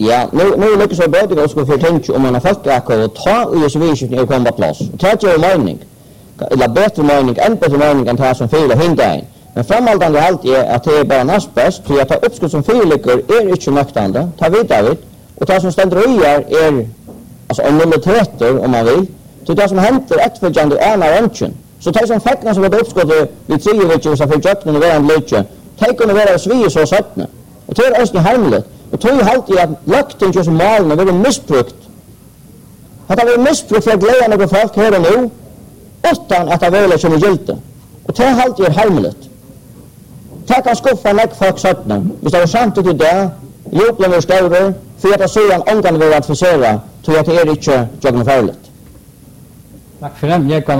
Ja, nu lyckas jag bödiga och ska för tänka om man har fått akkurat och ta och just visst och komma på plats. Och det är mening. Eller bättre mening än det som fel och hindra en. Men framhållande allt är att det är bara näst bäst, för att ta uppskott som fellyckor är inte nöktande, ta vidare, och det som ständer är alltså en nulliteter om man vill, så det som händer efterföljande är när önsken. Så det som fäckna som var uppskottet vid 3 veckor så för köknen och varandra lycka, det kunde vara svig så sättna. Och det är önsken harmligt. Och det är alltid att lökten som malen är missbrukt. Att det är missbrukt för att glädja några folk här och nu, utan att det är som är giltigt. Och det är alltid harmligt. Det kan skuffa näck folk sättna. Hvis det är samtidigt det, jobben är större, för att det sedan omgående vill att försöka, tror jag att det är inte jobben farligt. Tack för det.